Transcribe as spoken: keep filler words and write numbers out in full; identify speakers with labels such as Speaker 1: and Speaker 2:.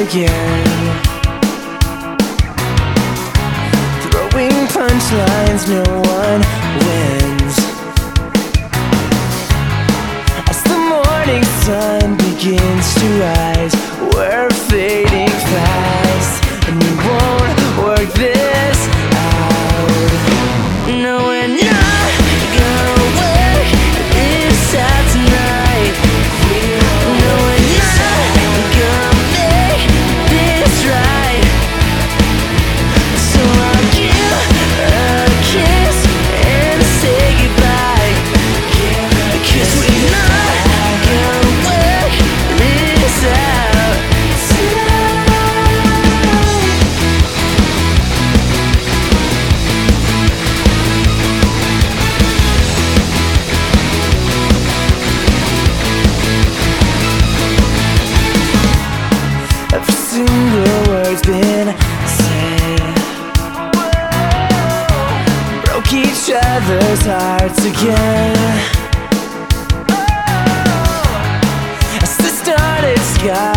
Speaker 1: again, throwing punchlines, no one wins. As the morning sun begins to rise, we're fading fast, and we won't work this out. No, we're not gonna work this out tonight. No, we're not gonna make this right. So I'll give a kiss and say goodbye, 'cause we're not gonna work this out tonight. Every single word's been said, broke each other's hearts again. As the starlit sky